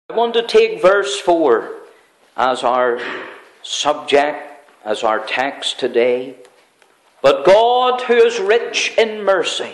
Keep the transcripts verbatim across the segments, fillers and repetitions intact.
I want to take verse four as our subject, as our text today. But God, who is rich in mercy,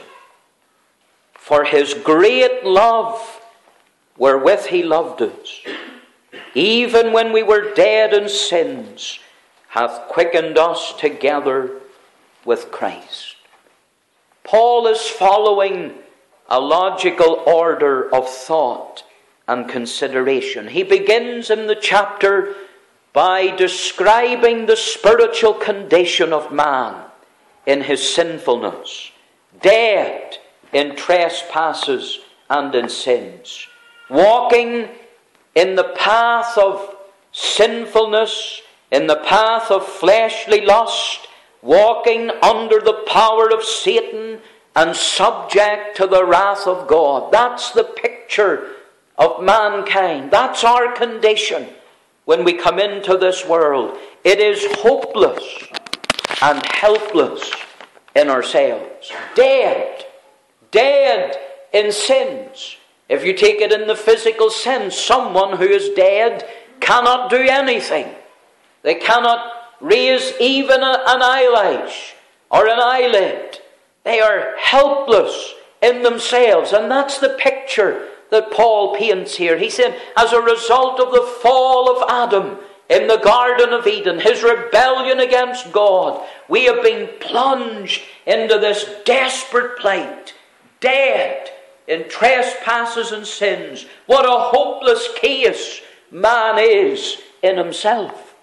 for his great love wherewith he loved us, even when we were dead in sins, hath quickened us together with Christ. Paul is following a logical order of thought and consideration. He begins in the chapter by describing the spiritual condition of man in his sinfulness, dead in trespasses and in sins, walking in the path of sinfulness, in the path of fleshly lust, walking under the power of Satan and subject to the wrath of God. That's the picture of mankind. That's our condition when we come into this world. It is hopeless and helpless in ourselves. Dead. Dead in sins. If you take it in the physical sense, someone who is dead cannot do anything. They cannot raise even a, an eyelash or an eyelid. They are helpless in themselves. And that's the picture that Paul paints here. He said, as a result of the fall of Adam in the Garden of Eden, his rebellion against God, we have been plunged into this desperate plight, dead in trespasses and sins. What a hopeless case man is in himself.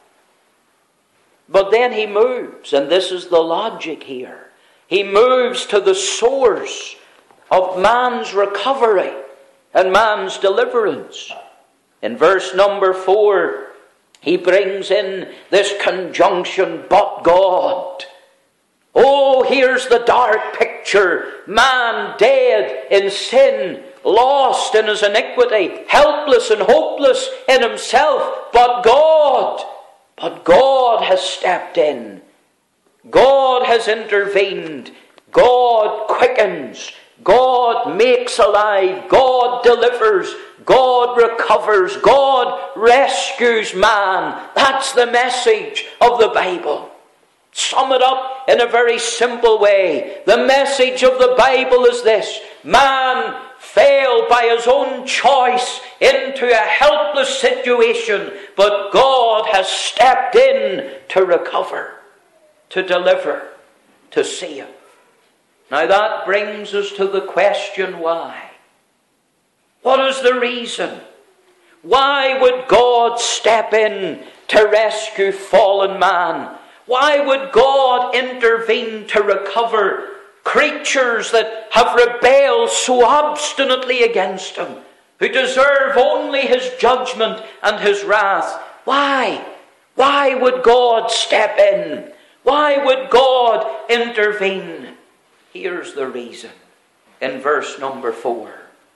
But then he moves, and this is the logic here. He moves to the source of man's recovery and man's deliverance. In verse number four, he brings in this conjunction, but God. Oh, here's the dark picture. Man dead in sin, lost in his iniquity, helpless and hopeless in himself. But God, but God has stepped in. God has intervened. God quickens. God makes alive. God delivers. God recovers. God rescues man. That's the message of the Bible. Sum it up in a very simple way. The message of the Bible is this: man fell by his own choice into a helpless situation, but God has stepped in to recover, to deliver, to save. Now that brings us to the question, why? What is the reason? Why would God step in to rescue fallen man? Why would God intervene to recover creatures that have rebelled so obstinately against him, who deserve only his judgment and his wrath? Why? Why would God step in? Why would God intervene? Here's the reason. In verse number four.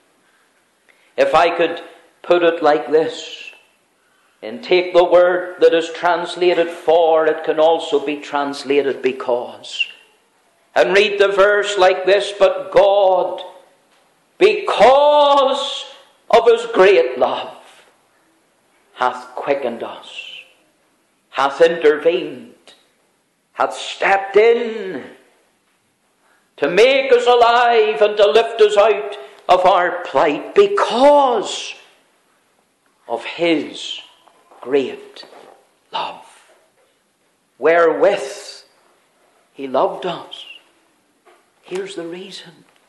If I could put it like this, and take the word that is translated for, it can also be translated because. And read the verse like this: but God, because of his great love, hath quickened us, hath intervened, hath stepped in to make us alive and to lift us out of our plight, because of his great love, wherewith he loved us. Here's the reason.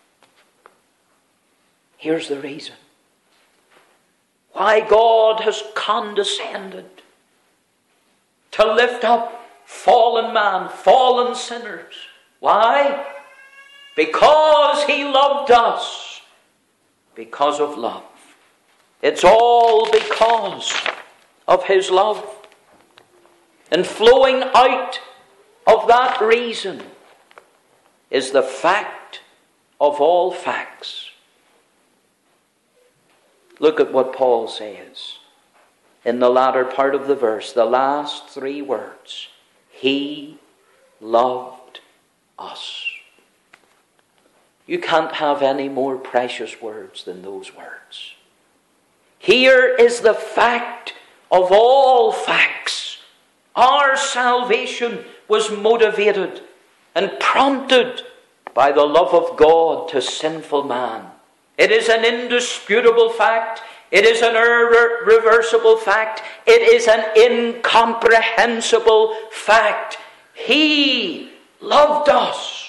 Here's the reason. Why God has condescended to lift up fallen man, fallen sinners. Why? Because he loved us. Because of love. It's all because of his love. And flowing out of that reason is the fact of all facts. Look at what Paul says in the latter part of the verse, the last three words. He loved us. You can't have any more precious words than those words. Here is the fact of all facts. Our salvation was motivated and prompted by the love of God to sinful man. It is an indisputable fact. It is an irreversible fact. It is an incomprehensible fact. He loved us.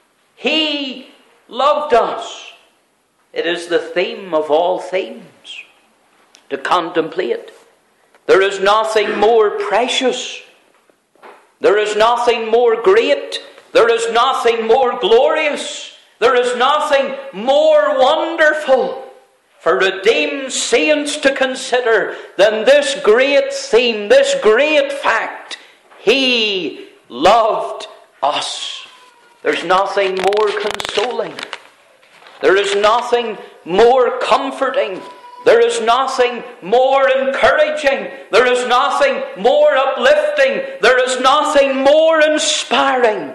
He loved us. It is the theme of all themes to contemplate. There is nothing more precious. There is nothing more great. There is nothing more glorious. There is nothing more wonderful for redeemed saints to consider than this great theme, this great fact. He loved us. There's nothing more consoling. There is nothing more comforting. There is nothing more encouraging. There is nothing more uplifting. There is nothing more inspiring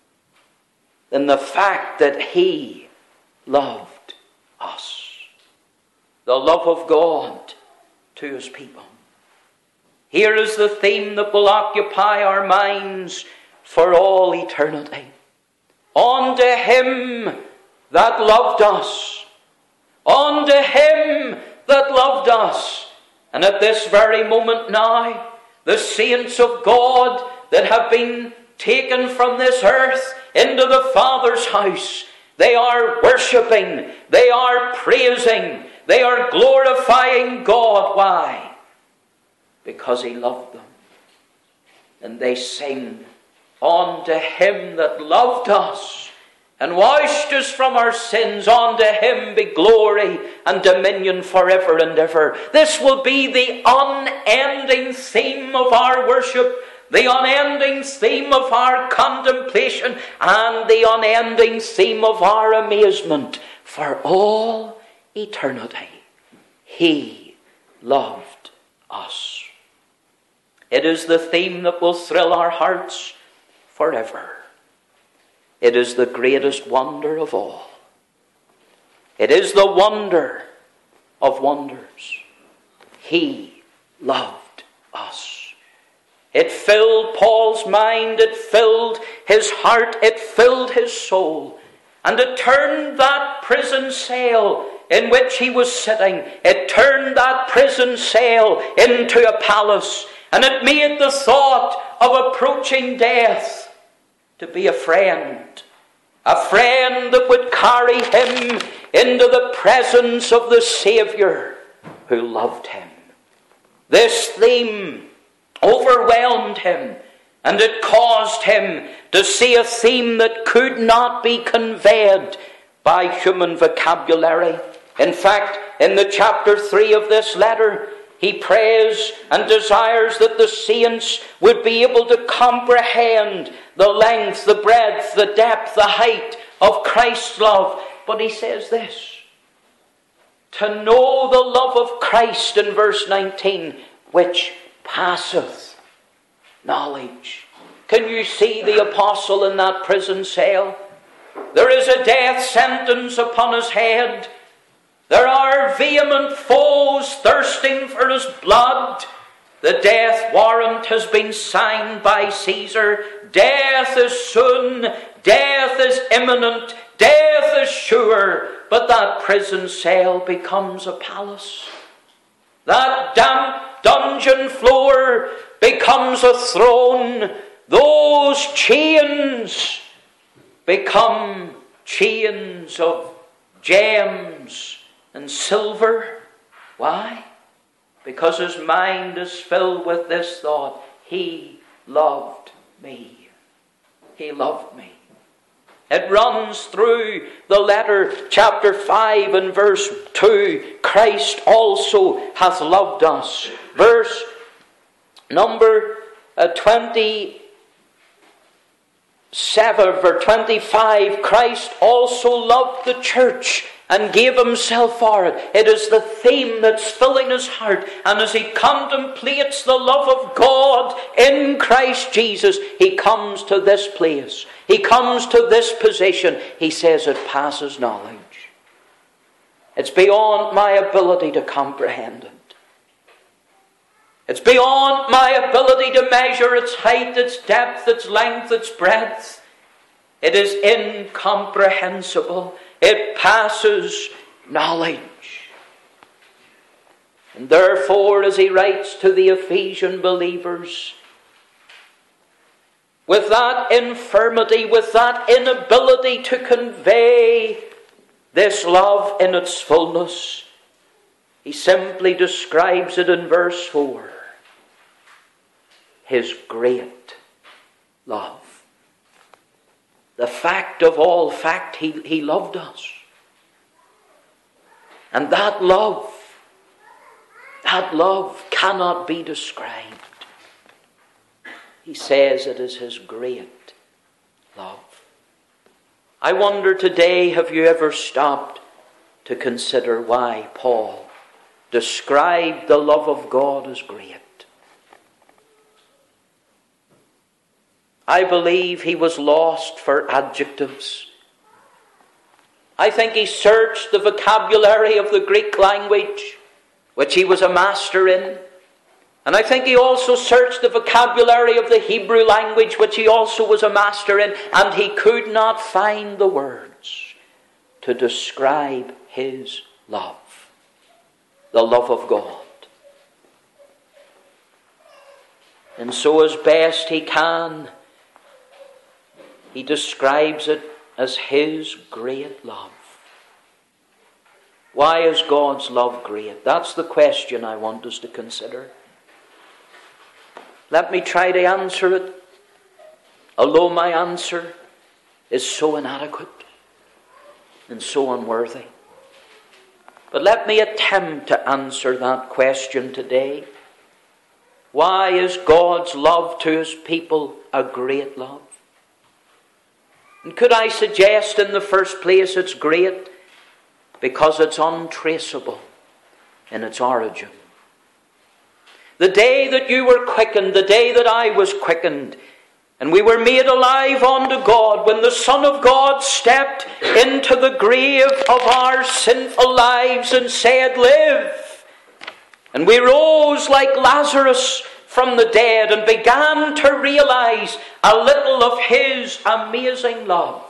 than the fact that He loved us. The love of God to His people. Here is the theme that will occupy our minds for all eternity. Unto Him that loved us. Unto Him that loved us. And at this very moment now, the saints of God that have been taken from this earth into the Father's house, they are worshipping, they are praising, they are glorifying God. Why? Because He loved them. And they sing, unto Him that loved us and washed us from our sins, unto Him be glory and dominion forever and ever. This will be the unending theme of our worship, the unending theme of our contemplation, and the unending theme of our amazement for all eternity. He loved us. It is the theme that will thrill our hearts forever. It is the greatest wonder of all. It is the wonder of wonders. He loved us. It filled Paul's mind, it filled his heart, it filled his soul. And it turned that prison cell in which he was sitting, it turned that prison cell into a palace. And it made the thought of approaching death to be a friend. A friend that would carry him into the presence of the Saviour who loved him. This theme overwhelmed him, and it caused him to see a theme that could not be conveyed by human vocabulary. In fact, in the chapter three of this letter, he prays and desires that the saints would be able to comprehend the length, the breadth, the depth, the height of Christ's love. But he says this, to know the love of Christ in verse nineteen, which passeth knowledge. Can you see the apostle in that prison cell? There is a death sentence upon his head. There are vehement foes thirsting for his blood. The death warrant has been signed by Caesar. Death is soon. Death is imminent. Death is sure. But that prison cell becomes a palace. That damp dungeon floor becomes a throne. Those chains become chains of gems and silver. Why? Because his mind is filled with this thought. He loved me. He loved me. It runs through the letter, chapter five and verse two. Christ also hath loved us. Verse number uh, twenty-seven or twenty-five. Christ also loved the church and gave himself for it. It is the theme that's filling his heart. And as he contemplates the love of God in Christ Jesus, he comes to this place. He comes to this position. He says it passes knowledge. It's beyond my ability to comprehend it. It's beyond my ability to measure its height, its depth, its length, its breadth. It is incomprehensible. It passes knowledge. And therefore, as he writes to the Ephesian believers, with that infirmity, with that inability to convey this love in its fullness, he simply describes it in verse four. His great love. The fact of all fact, he, he loved us. And that love, that love cannot be described. He says it is his great love. I wonder today, have you ever stopped to consider why Paul described the love of God as great? I believe he was lost for adjectives. I think he searched the vocabulary of the Greek language, which he was a master in. And I think he also searched the vocabulary of the Hebrew language, which he also was a master in. And he could not find the words to describe his love. The love of God. And so as best he can, he describes it as his great love. Why is God's love great? That's the question I want us to consider. Let me try to answer it, although my answer is so inadequate and so unworthy. But let me attempt to answer that question today. Why is God's love to his people a great love? And could I suggest in the first place it's great because it's untraceable in its origin. The day that you were quickened, the day that I was quickened, and we were made alive unto God, when the Son of God stepped into the grave of our sinful lives and said, "Live." And we rose like Lazarus from the dead and began to realize a little of his amazing love.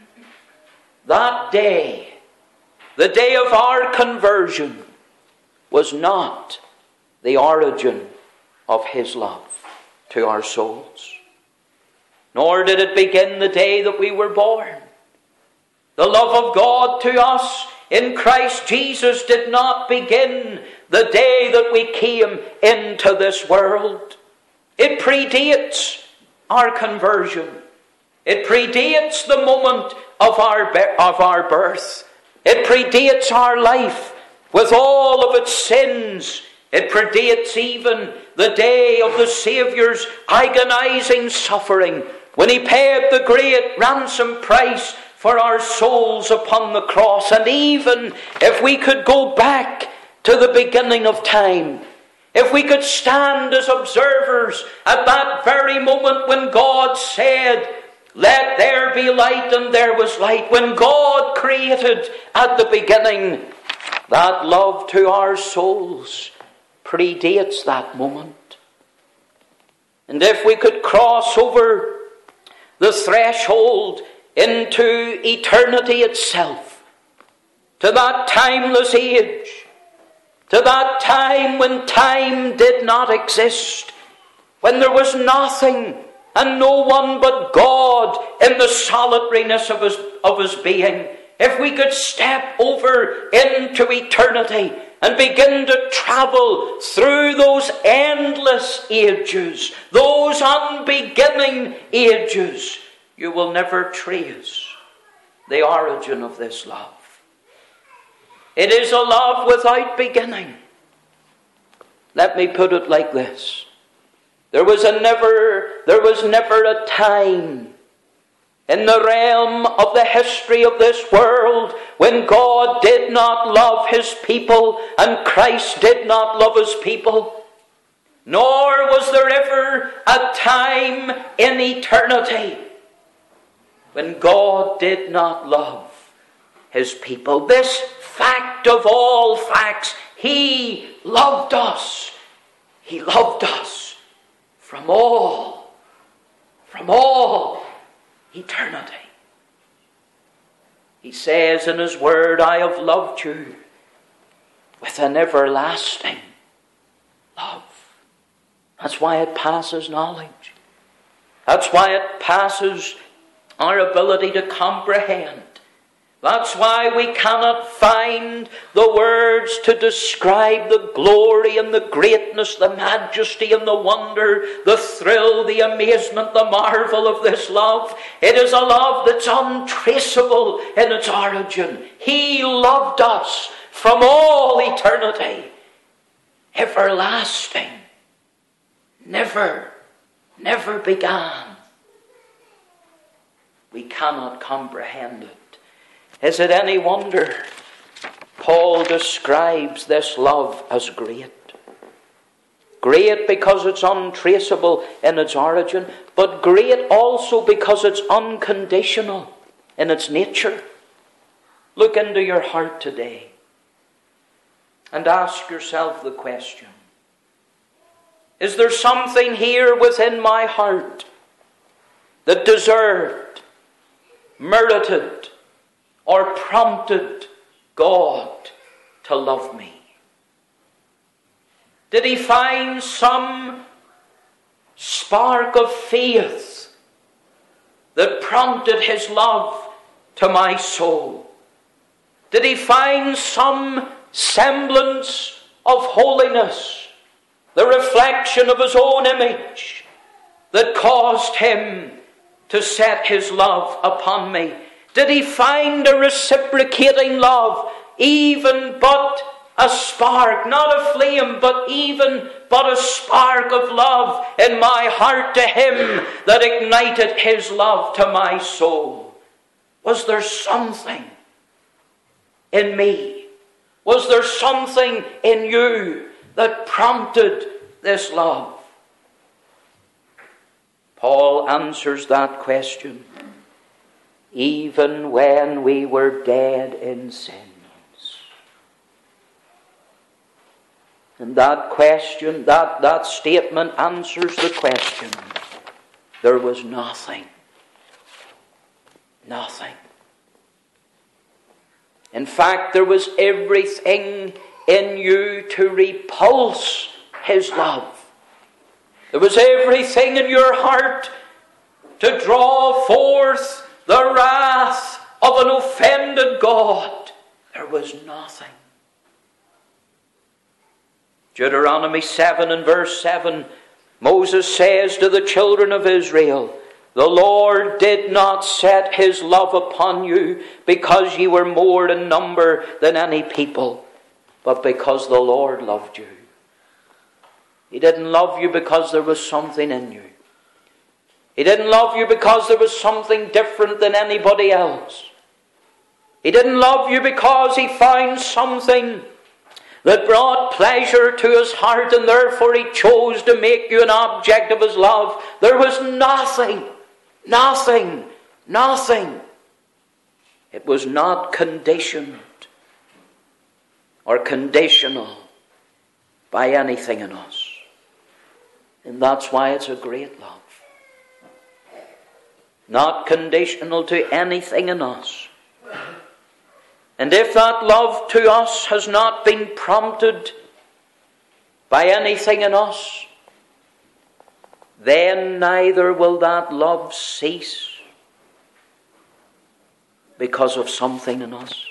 That day, the day of our conversion, was not the origin of his love to our souls. Nor did it begin the day that we were born. The love of God to us in Christ Jesus did not begin the day that we came into this world. It predates our conversion. It predates the moment of our, of our birth. It predates our life with all of its sins. It predates even the day of the Saviour's agonizing suffering, when he paid the great ransom price for our souls upon the cross. And even if we could go back to the beginning of time, if we could stand as observers at that very moment when God said, "Let there be light," and there was light, when God created at the beginning, that love to our souls predates that moment. And if we could cross over the threshold into eternity itself, to that timeless age, to that time when time did not exist, when there was nothing and no one but God in the solitariness of his, of his being, if we could step over into eternity and begin to travel through those endless ages, those unbeginning ages, you will never trace the origin of this love. It is a love without beginning. Let me put it like this. There was a never, there was never a time in the realm of the history of this world when God did not love his people and Christ did not love his people. Nor was there ever a time in eternity when God did not love his people. This fact of all facts, he loved us. He loved us from all, from all eternity. He says in his word, I have loved you with an everlasting love. That's why it passes knowledge. That's why it passes our ability to comprehend. That's why we cannot find the words to describe the glory and the greatness, the majesty and the wonder, the thrill, the amazement, the marvel of this love. It is a love that's untraceable in its origin. He loved us from all eternity, everlasting, never, never began. We cannot comprehend it. Is it any wonder Paul describes this love as great? Great because it's untraceable in its origin, but great also because it's unconditional in its nature. Look into your heart today and ask yourself the question, is there something here within my heart that deserved, merited, or prompted God to love me? Did he find some spark of faith that prompted his love to my soul? Did he find some semblance of holiness, the reflection of his own image, that caused him to set his love upon me? Did he find a reciprocating love, even but a spark, not a flame, but even but a spark of love in my heart to him that ignited his love to my soul? Was there something in me? Was there something in you that prompted this love? Paul answers that question. Even when we were dead in sins. And that question, that, that statement answers the question. There was nothing. Nothing. In fact, there was everything in you to repulse his love. There was everything in your heart to draw forth the wrath of an offended God. There was nothing. Deuteronomy seven and verse seven, Moses says to the children of Israel, the Lord did not set his love upon you because ye were more in number than any people, but because the Lord loved you. He didn't love you because there was something in you. He didn't love you because there was something different than anybody else. He didn't love you because he found something that brought pleasure to his heart and therefore he chose to make you an object of his love. There was nothing, nothing, nothing. It was not conditioned or conditional by anything in us. And that's why it's a great love. Not conditional to anything in us. And if that love to us has not been prompted by anything in us, then neither will that love cease because of something in us.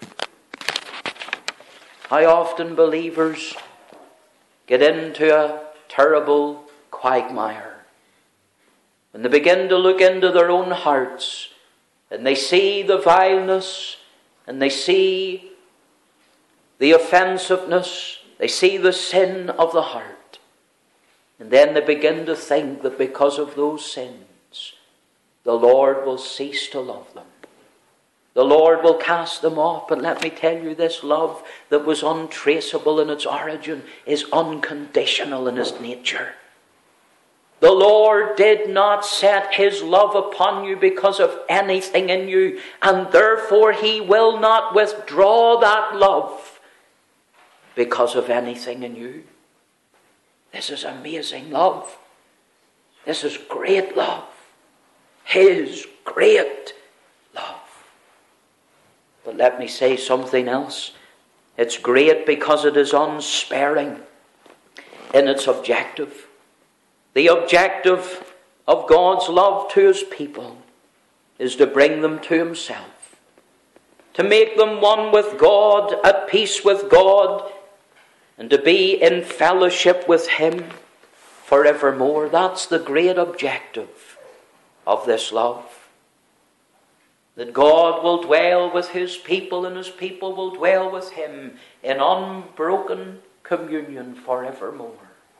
How often believers get into a terrible quagmire when they begin to look into their own hearts and they see the vileness and they see the offensiveness, they see the sin of the heart, and then they begin to think that because of those sins the Lord will cease to love them. The Lord will cast them off. But let me tell you, this love that was untraceable in its origin is unconditional in its nature. The Lord did not set his love upon you because of anything in you, and therefore he will not withdraw that love because of anything in you. This is amazing love. This is great love. His great love. But let me say something else. It's great because it is unsparing in its objective. The objective of God's love to his people is to bring them to himself, to make them one with God, at peace with God, and to be in fellowship with him forevermore. That's the great objective of this love. That God will dwell with his people and his people will dwell with him in unbroken communion forevermore.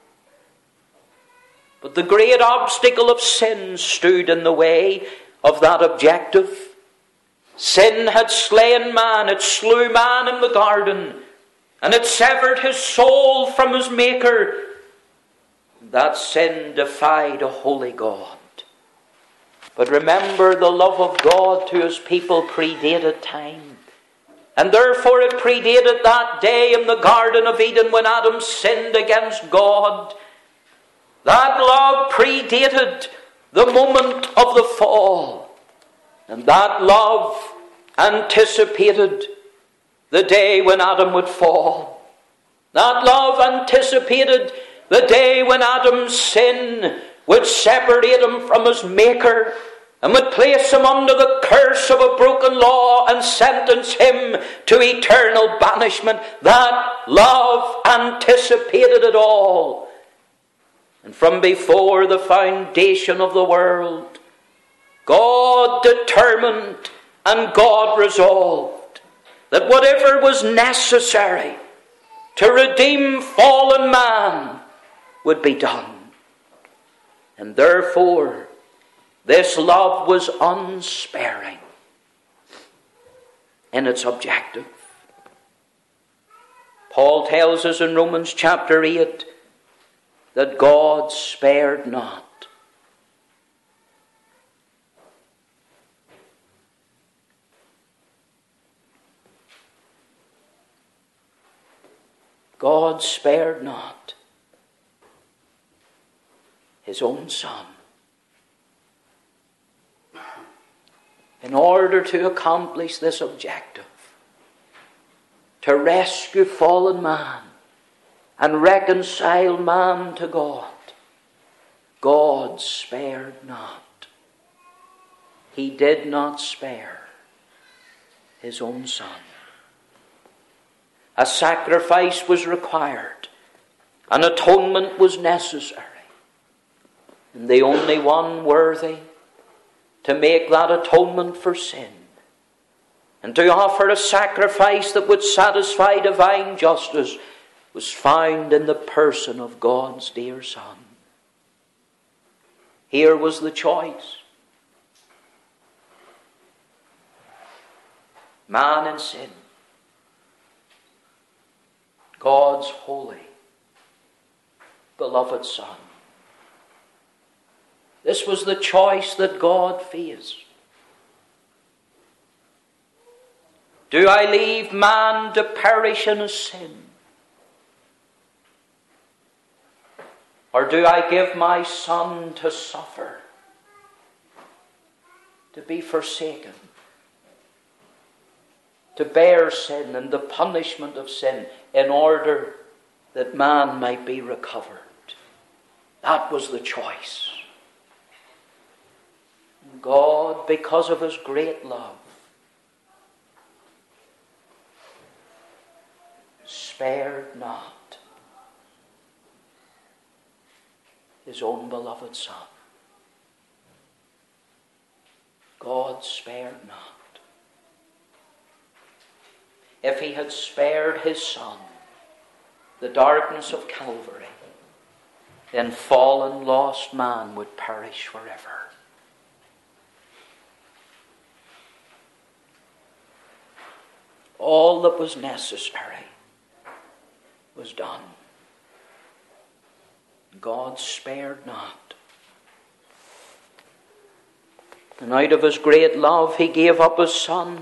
But the great obstacle of sin stood in the way of that objective. Sin had slain man, it slew man in the garden, and it severed his soul from his Maker. That sin defied a holy God. But remember, the love of God to his people predated time. And therefore it predated that day in the Garden of Eden when Adam sinned against God. That love predated the moment of the fall. And that love anticipated the day when Adam would fall. That love anticipated the day when Adam's sin would separate him from his Maker and would place him under the curse of a broken law and sentence him to eternal banishment. That love anticipated it all. And from before the foundation of the world, God determined and God resolved that whatever was necessary to redeem fallen man would be done. And therefore, this love was unsparing in its objective. Paul tells us in Romans chapter eight that God spared not. God spared not his own Son in order to accomplish this objective, to rescue fallen man and reconcile man to God. God spared not. He did not spare his own Son. A sacrifice was required. An atonement was necessary. And the only one worthy to make that atonement for sin and to offer a sacrifice that would satisfy divine justice was found in the person of God's dear Son. Here was the choice. Man in sin. God's holy, beloved Son. This was the choice that God faced. Do I leave man to perish in his sin? Or do I give my Son to suffer, to be forsaken, to bear sin and the punishment of sin in order that man might be recovered? That was the choice. God, because of his great love, spared not his own beloved Son. God spared not. If he had spared his Son the darkness of Calvary, then fallen, lost man would perish forever. All that was necessary was done. God spared not And out of his great love, he gave up his Son.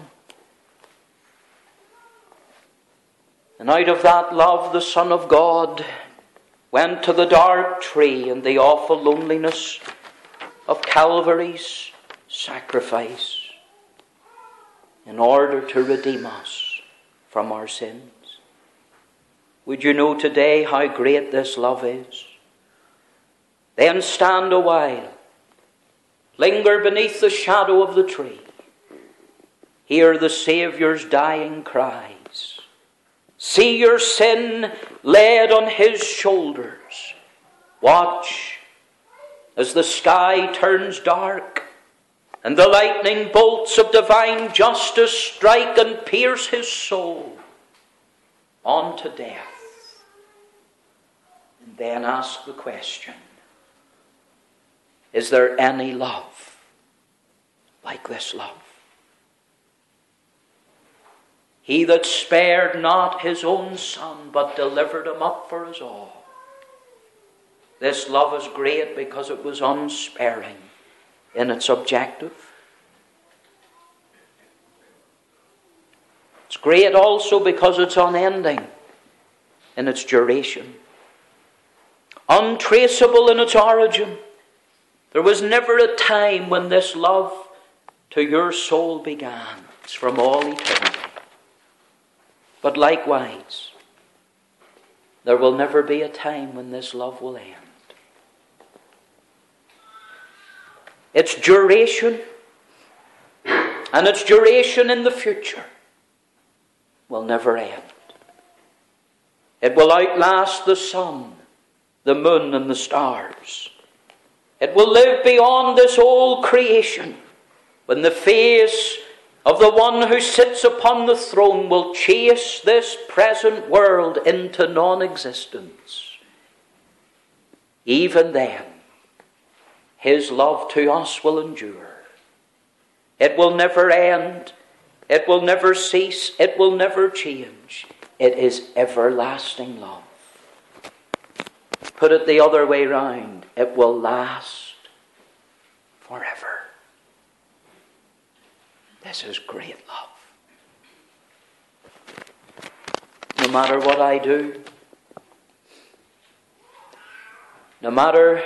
And out of that love, the Son of God went to the dark tree and the awful loneliness of Calvary's sacrifice in order to redeem us from our sins. Would you know today how great this love is? Then stand a while. Linger beneath the shadow of the tree. Hear the Saviour's dying cries. See your sin laid on his shoulders. Watch as the sky turns dark and the lightning bolts of divine justice strike and pierce his soul unto death. And then ask the question, is there any love like this love? He that spared not his own Son, but delivered him up for us all. This love is great because it was unsparing in its objective. It's great also because it's unending in its duration. Untraceable in its origin. There was never a time when this love to your soul began. It's from all eternity. But likewise, there will never be a time when this love will end. Its duration and its duration in the future will never end. It will outlast the sun, the moon, and the stars. It will live beyond this old creation when the face of the one who sits upon the throne will chase this present world into non-existence. Even then, his love to us will endure. It will never end. It will never cease. It will never change. It is everlasting love. Put it the other way round. It will last forever. This is great love. No matter what I do, no matter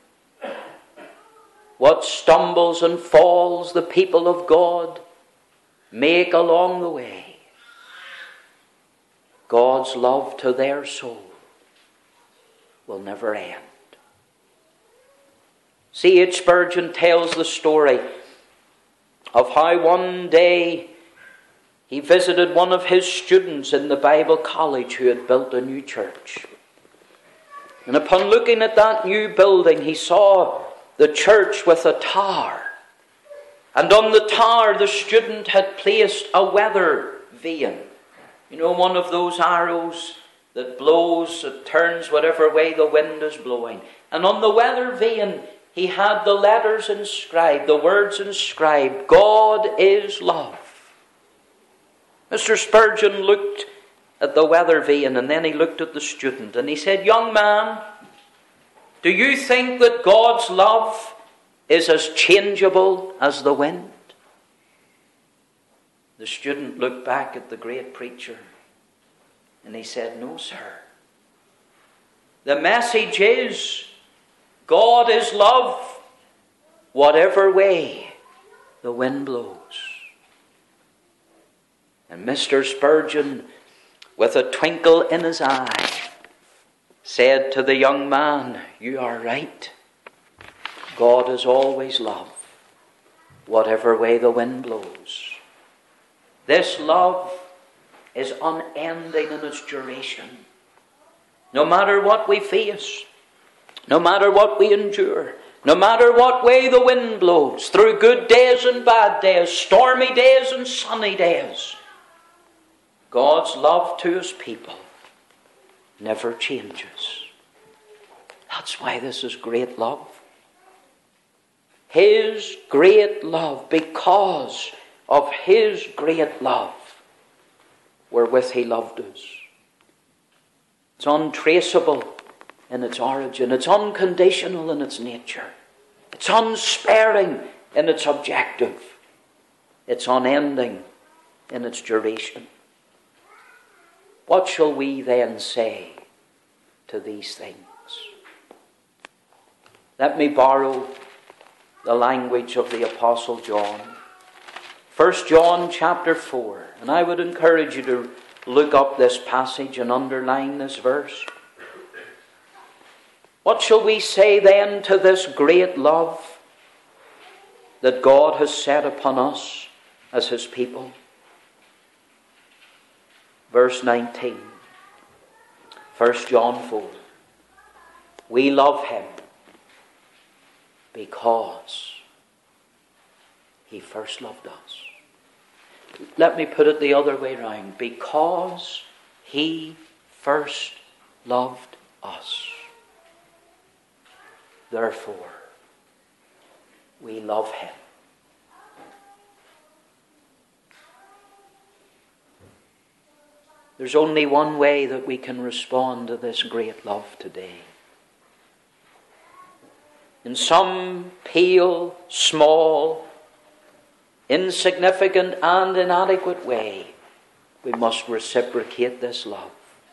what stumbles and falls the people of God make along the way, God's love to their soul will never end. C H Spurgeon tells the story of how one day he visited one of his students in the Bible college who had built a new church. And upon looking at that new building, he saw the church with a tower. And on the tower, the student had placed a weather vane. You know, one of those arrows that blows, it turns whatever way the wind is blowing. And on the weather vane, he had the letters inscribed, the words inscribed, God is love. Mister Spurgeon looked at the weather vane and then he looked at the student and he said, young man, do you think that God's love is as changeable as the wind? The student looked back at the great preacher and he said, no, sir. The message is, God is love, whatever way the wind blows. And Mister Spurgeon, with a twinkle in his eye, said to the young man, you are right. God is always love, whatever way the wind blows. This love is unending in its duration. No matter what we face, no matter what we endure, no matter what way the wind blows, through good days and bad days, stormy days and sunny days, God's love to his people never changes. That's why this is great love. His great love, because of his great love, wherewith he loved us. It's untraceable in its origin. It's unconditional in its nature. It's unsparing in its objective. It's unending in its duration. What shall we then say to these things? Let me borrow the language of the Apostle John. First John chapter four. And I would encourage you to look up this passage and underline this verse. What shall we say then to this great love that God has set upon us as His people? Verse nineteen. First John four. We love Him because He first loved us. Let me put it the other way round. Because He first loved us. Therefore, we love Him. There's only one way that we can respond to this great love today. In some pale, small, insignificant and inadequate way, we must reciprocate this love.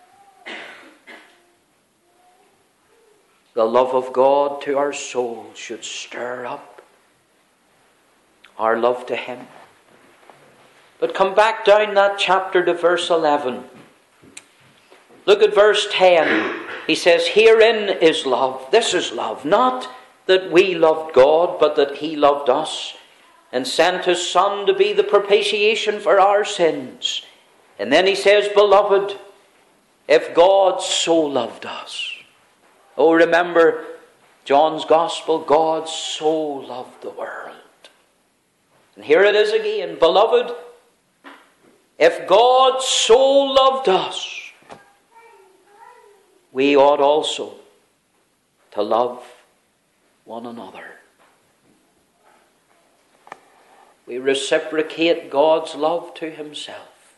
The love of God to our soul should stir up our love to Him. But come back down that chapter to verse eleven. Look at verse ten. He says, herein is love. This is love. Not that we loved God, but that He loved us and sent His Son to be the propitiation for our sins. And then He says, beloved, if God so loved us. Oh, remember John's Gospel, God so loved the world. And here it is again, beloved, if God so loved us, we ought also to love one another. We reciprocate God's love to Himself.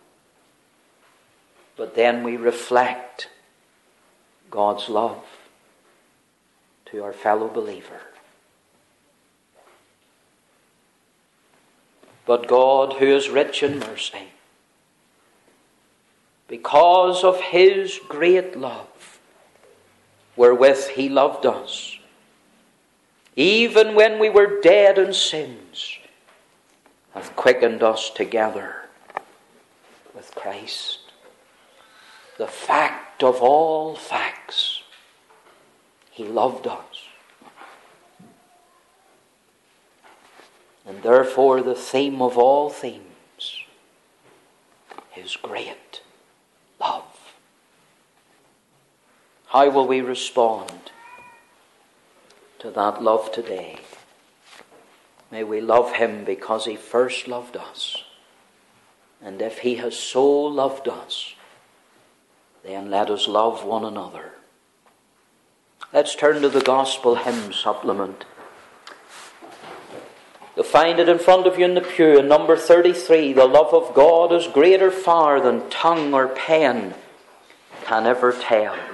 But then we reflect God's love to our fellow believer. But God, who is rich in mercy, because of His great love, wherewith He loved us, even when we were dead in sins, hath quickened us together with Christ. The fact of all facts, He loved us. And therefore the theme of all themes, His great love. How will we respond to that love today? May we love Him because He first loved us. And if He has so loved us, then let us love one another. Let's turn to the Gospel Hymn Supplement. You'll find it in front of you in the pew, in number thirty-three. The love of God is greater far than tongue or pen can ever tell.